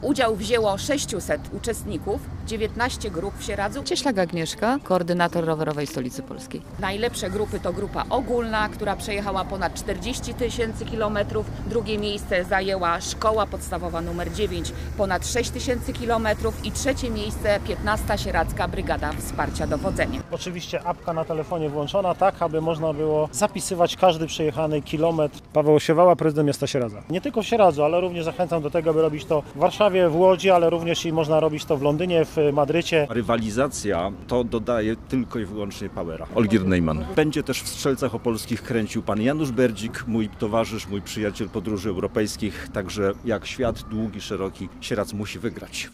Udział wzięło 600 uczestników, 19 grup w Sieradzu. Cieślak Agnieszka, koordynator rowerowej Stolicy Polskiej. Najlepsze grupy to grupa ogólna, która przejechała ponad 40 000 kilometrów. Drugie miejsce zajęła szkoła podstawowa nr 9, ponad 6 000 kilometrów i trzecie miejsce 15. Sieradzka Brygada Wsparcia Dowodzenia. Oczywiście apka na telefonie włączona, tak aby można było zapisywać każdy przejechany kilometr. Paweł Osiewała, prezydent miasta Sieradza. Nie tylko w Sieradzu, ale również zachęcam do tego, aby robić to w Warszawie, w Łodzi, ale również i można robić to w Londynie, w Madrycie. Rywalizacja to dodaje tylko i wyłącznie powera. Olgierd Neumann. Będzie też w Strzelcach Opolskich kręcił pan Janusz Berdzik, mój towarzysz, mój przyjaciel podróży europejskich. Także jak świat długi, szeroki, Sieradz musi wygrać.